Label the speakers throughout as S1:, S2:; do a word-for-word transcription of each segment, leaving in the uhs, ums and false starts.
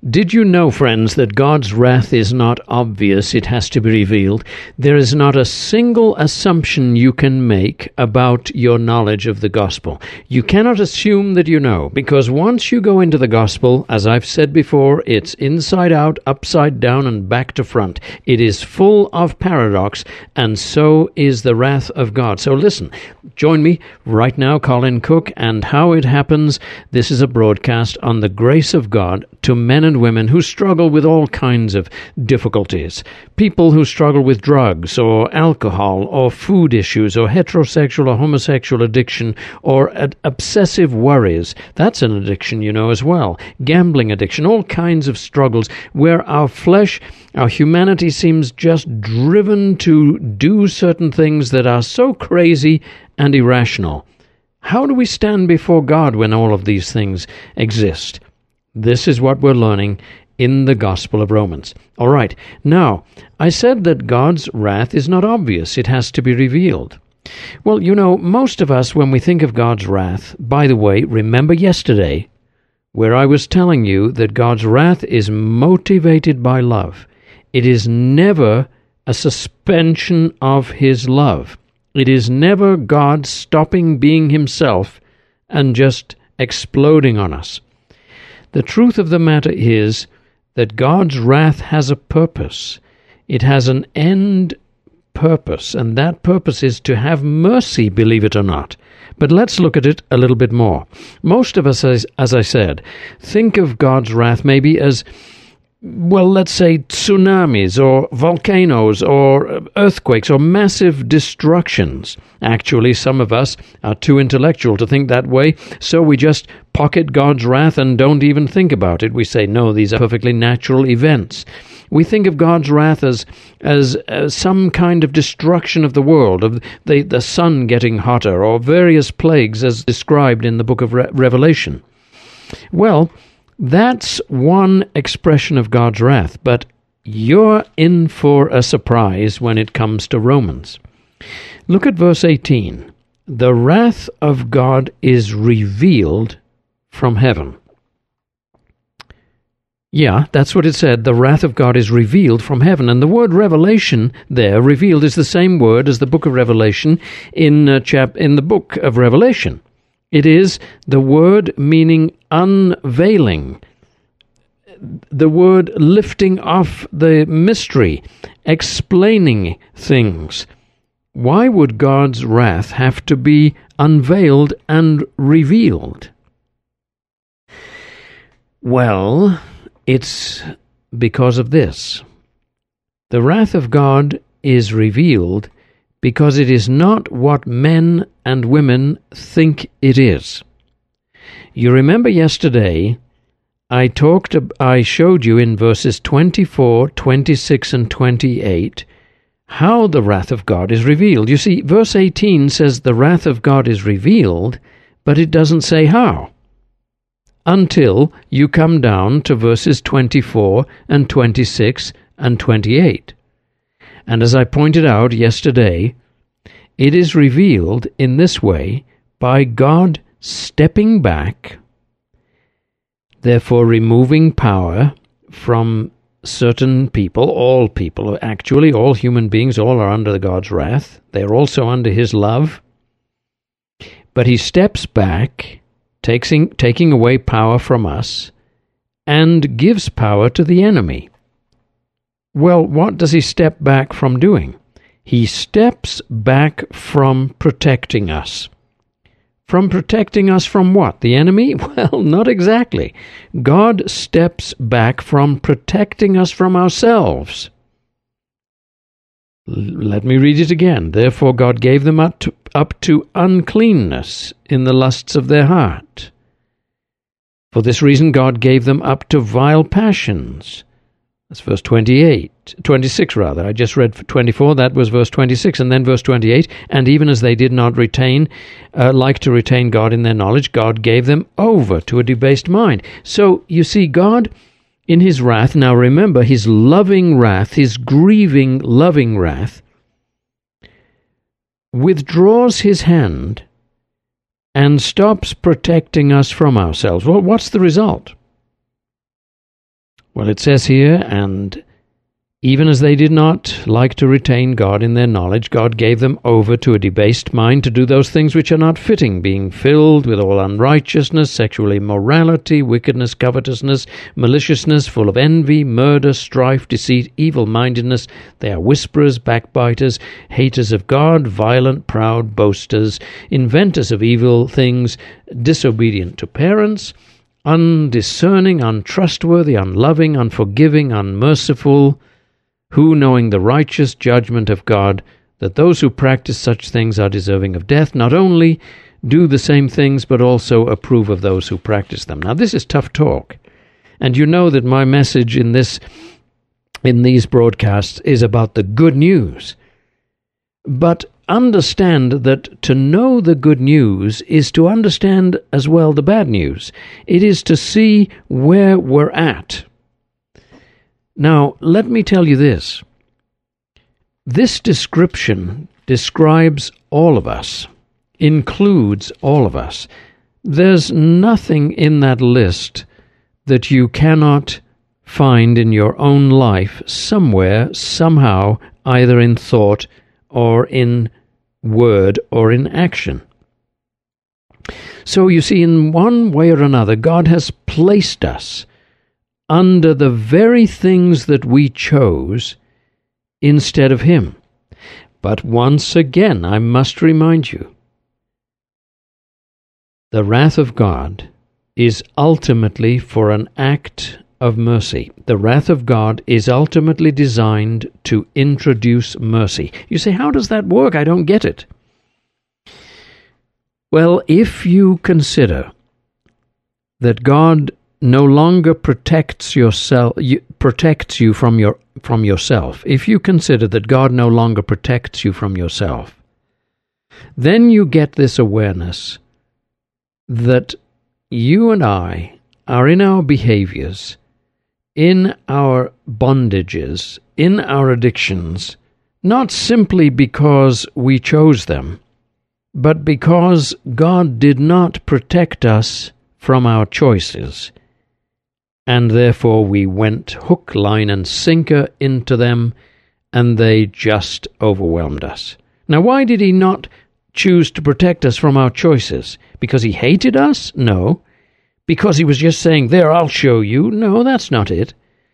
S1: Did you know, friends, that God's wrath is not obvious, it has to be revealed? There is not a single assumption you can make about your knowledge of the gospel. You cannot assume that you know, because once you go into the gospel, as I've said before, it's inside out, upside down, and back to front. It is full of paradox, and so is the wrath of God. So listen, join me right now, Colin Cook, and How It Happens. This is a broadcast on the grace of God to men and women who struggle with all kinds of difficulties. People who struggle with drugs or alcohol or food issues or heterosexual or homosexual addiction or ad- obsessive worries. That's an addiction, you know, as well. Gambling addiction, all kinds of struggles where our flesh, our humanity seems just driven to do certain things that are so crazy and irrational. How do we stand before God when all of these things exist? This is what we're learning in the Gospel of Romans. All right, now, I said that God's wrath is not obvious. It has to be revealed. Well, you know, most of us, when we think of God's wrath, by the way, remember yesterday where I was telling you that God's wrath is motivated by love. It is never a suspension of His love. It is never God stopping being Himself and just exploding on us. The truth of the matter is that God's wrath has a purpose. It has an end purpose, and that purpose is to have mercy, believe it or not. But let's look at it a little bit more. Most of us, as, as I said, think of God's wrath maybe as, well, let's say tsunamis or volcanoes or earthquakes or massive destructions. Actually, some of us are too intellectual to think that way, so we just pocket God's wrath and don't even think about it. We say, no, these are perfectly natural events. We think of God's wrath as as, as some kind of destruction of the world, of the, the sun getting hotter, or various plagues as described in the book of Re- Revelation. Well, that's one expression of God's wrath, but you're in for a surprise when it comes to Romans. Look at verse eighteen. The wrath of God is revealed from heaven. Yeah, that's what it said. The wrath of God is revealed from heaven. And the word revelation there, revealed, is the same word as the book of Revelation in, uh, chap- in the book of Revelation. It is the word meaning unveiling, the word lifting off the mystery, explaining things. Why would God's wrath have to be unveiled and revealed? Well, it's because of this. The wrath of God is revealed because it is not what men and women think it is. You remember yesterday, I talked, I showed you in verses twenty-four, twenty-six, and twenty-eight how the wrath of God is revealed. You see, verse eighteen says the wrath of God is revealed, but it doesn't say how. Until you come down to verses twenty-four and twenty-six and twenty-eight. And as I pointed out yesterday, it is revealed in this way by God stepping back, therefore removing power from certain people, all people, actually all human beings, all are under God's wrath. They are also under His love. But He steps back, taking, taking away power from us, and gives power to the enemy. Well, what does He step back from doing? He steps back from protecting us. From protecting us from what? The enemy? Well, not exactly. God steps back from protecting us from ourselves. L- let me read it again. Therefore God gave them up to, up to uncleanness in the lusts of their heart. For this reason God gave them up to vile passions. That's verse twenty-eight, twenty-six rather. I just read twenty-four, that was verse twenty-six, and then verse twenty-eight. And even as they did not retain, uh, like to retain God in their knowledge, God gave them over to a debased mind. So, you see, God, in His wrath, now remember, His loving wrath, His grieving, loving wrath, withdraws His hand and stops protecting us from ourselves. Well, what's the result? Well, it says here, and even as they did not like to retain God in their knowledge, God gave them over to a debased mind to do those things which are not fitting, being filled with all unrighteousness, sexual immorality, wickedness, covetousness, maliciousness, full of envy, murder, strife, deceit, evil-mindedness. They are whisperers, backbiters, haters of God, violent, proud, boasters, inventors of evil things, disobedient to parents, undiscerning, untrustworthy, unloving, unforgiving, unmerciful, who, knowing the righteous judgment of God, that those who practice such things are deserving of death, not only do the same things, but also approve of those who practice them. Now, this is tough talk. And you know that my message in this, in these broadcasts is about the good news. But understand that to know the good news is to understand as well the bad news. It is to see where we're at. Now, let me tell you this. This description describes all of us, includes all of us. There's nothing in that list that you cannot find in your own life somewhere, somehow, either in thought or in word or in action. So you see, in one way or another, God has placed us under the very things that we chose instead of Him. But once again, I must remind you, the wrath of God is ultimately for an act of mercy. The wrath of God is ultimately designed to introduce mercy. You say, how does that work? I don't get it. Well, if you consider that God no longer protects yourself, you, protects you from your from yourself, if you consider that God no longer protects you from yourself, then you get this awareness that you and I are in our behaviors, in our bondages, in our addictions, not simply because we chose them, but because God did not protect us from our choices. And therefore we went hook, line, and sinker into them, and they just overwhelmed us. Now, why did He not choose to protect us from our choices? Because He hated us? No. Because He was just saying, there, I'll show you? No, that's not it.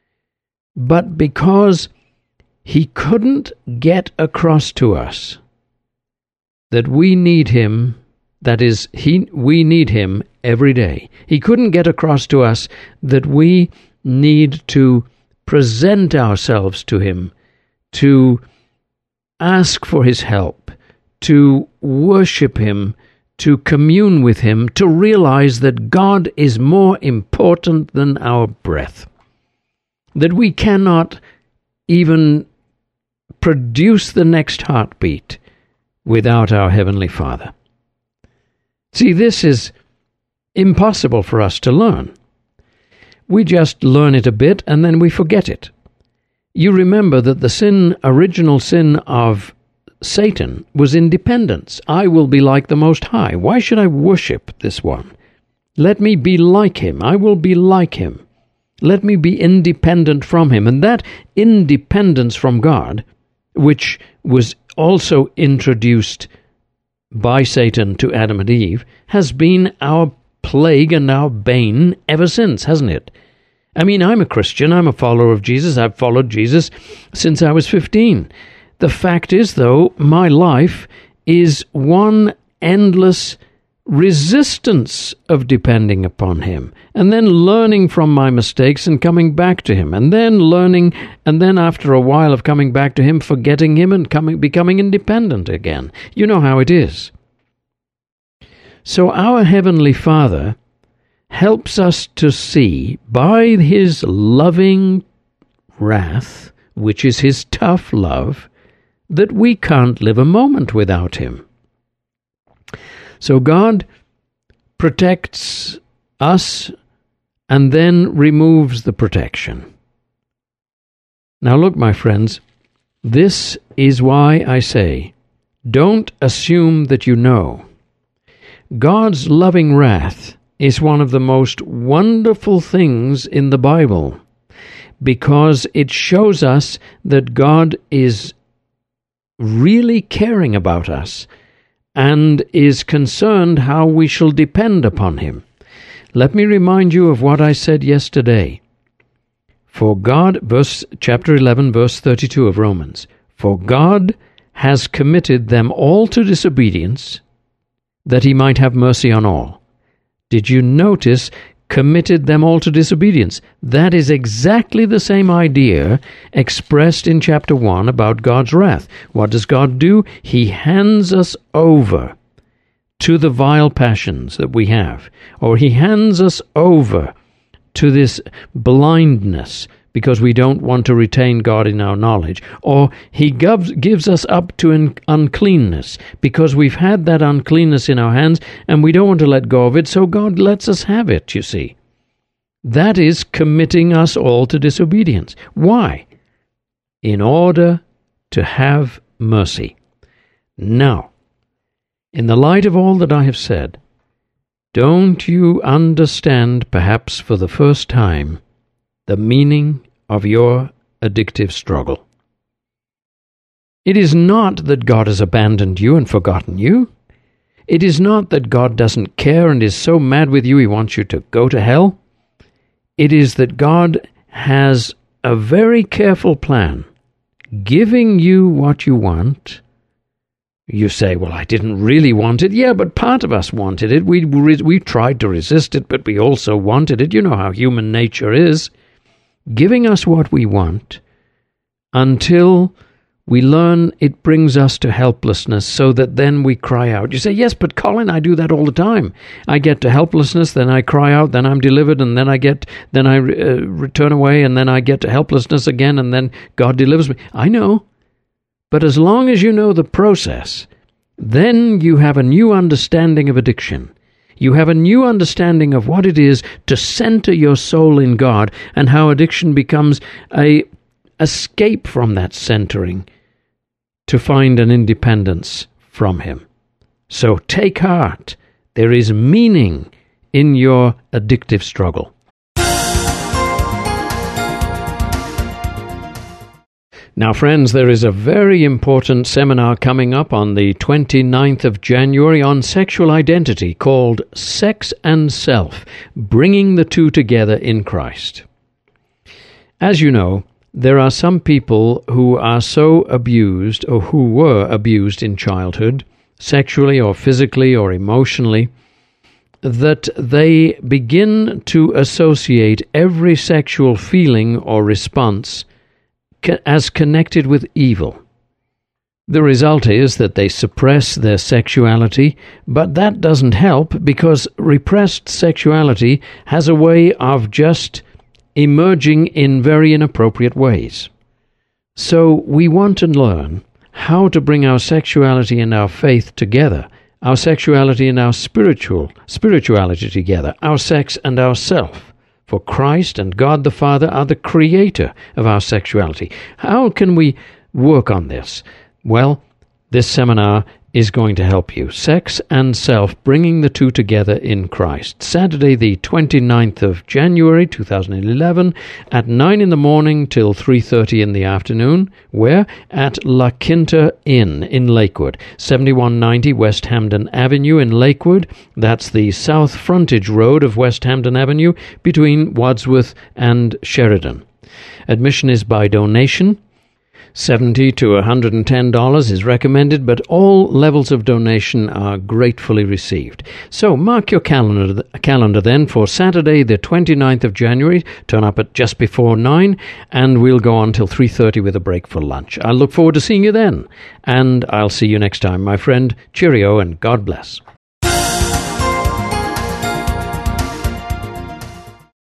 S1: But because He couldn't get across to us that we need Him. That is, he, we need Him every day. He couldn't get across to us that we need to present ourselves to Him, to ask for His help, to worship Him, to commune with Him, to realize that God is more important than our breath, that we cannot even produce the next heartbeat without our Heavenly Father. See, this is impossible for us to learn. We just learn it a bit and then we forget it. You remember that the sin, original sin of Satan was independence. I will be like the Most High. Why should I worship this one? Let me be like Him. I will be like Him. Let me be independent from Him. And that independence from God, which was also introduced by Satan to Adam and Eve, has been our plague and our bane ever since, hasn't it? I mean, I'm a Christian, I'm a follower of Jesus, I've followed Jesus since I was fifteen. The fact is, though, my life is one endless resistance of depending upon Him, and then learning from my mistakes and coming back to Him, and then learning, and then after a while of coming back to Him, forgetting Him and coming, becoming independent again. You know how it is. So our Heavenly Father helps us to see by His loving wrath, which is His tough love, that we can't live a moment without Him. So God protects us and then removes the protection. Now look, my friends, this is why I say, don't assume that you know. God's loving wrath is one of the most wonderful things in the Bible. because it shows us that God is really caring about us and is concerned how we shall depend upon him. Let me remind you of what I said yesterday. For God, verse chapter eleven, verse thirty-two of Romans, for God has committed them all to disobedience, that he might have mercy on all. Did you notice, committed them all to disobedience? That is exactly the same idea expressed in chapter one about God's wrath. What does God do? He hands us over to the vile passions that we have, or he hands us over to this blindness because we don't want to retain God in our knowledge, or he gives, gives us up to un- uncleanness because we've had that uncleanness in our hands and we don't want to let go of it, so God lets us have it, you see. That is committing us all to disobedience. Why? In order to have mercy. Now, in the light of all that I have said, don't you understand, perhaps for the first time, the meaning of your addictive struggle? It is not that God has abandoned you and forgotten you. It is not that God doesn't care and is so mad with you he wants you to go to hell. It is that God has a very careful plan, giving you what you want. You say, well, I didn't really want it. Yeah, but part of us wanted it. We, we tried to resist it, but we also wanted it. You know how human nature is. Giving us what we want until we learn it brings us to helplessness, so that then we cry out. You say, yes, but Colin, I do that all the time. I get to helplessness, then I cry out, then I'm delivered, and then I get, then I uh, return away, and then I get to helplessness again, and then God delivers me. I know. But as long as you know the process, then you have a new understanding of addiction. You have a new understanding of what it is to center your soul in God, and how addiction becomes a escape from that centering to find an independence from him. So take heart. There is meaning in your addictive struggle. Now, friends, there is a very important seminar coming up on the twenty-ninth of January on sexual identity called Sex and Self, Bringing the Two Together in Christ. As you know, there are some people who are so abused, or who were abused in childhood, sexually or physically or emotionally, that they begin to associate every sexual feeling or response as connected with evil. The result is that they suppress their sexuality, but that doesn't help, because repressed sexuality has a way of just emerging in very inappropriate ways. So we want to learn how to bring our sexuality and our faith together, our sexuality and our spiritual spirituality together, our sex and our self. For Christ and God the Father are the creator of our sexuality. How can we work on this? Well, this seminar is going to help you. Sex and Self, Bringing the Two Together in Christ. Saturday, the twenty-ninth of January, two thousand eleven, at nine in the morning till three thirty in the afternoon. Where? At La Quinta Inn in Lakewood, seventy-one ninety West Hampden Avenue in Lakewood. That's the south frontage road of West Hampden Avenue between Wadsworth and Sheridan. Admission is by donation. seventy to one hundred ten dollars is recommended, but all levels of donation are gratefully received. So mark your calendar, calendar then for Saturday, the twenty-ninth of January. Turn up at just before nine, and we'll go on till three thirty with a break for lunch. I look forward to seeing you then, and I'll see you next time, my friend. Cheerio, and God bless.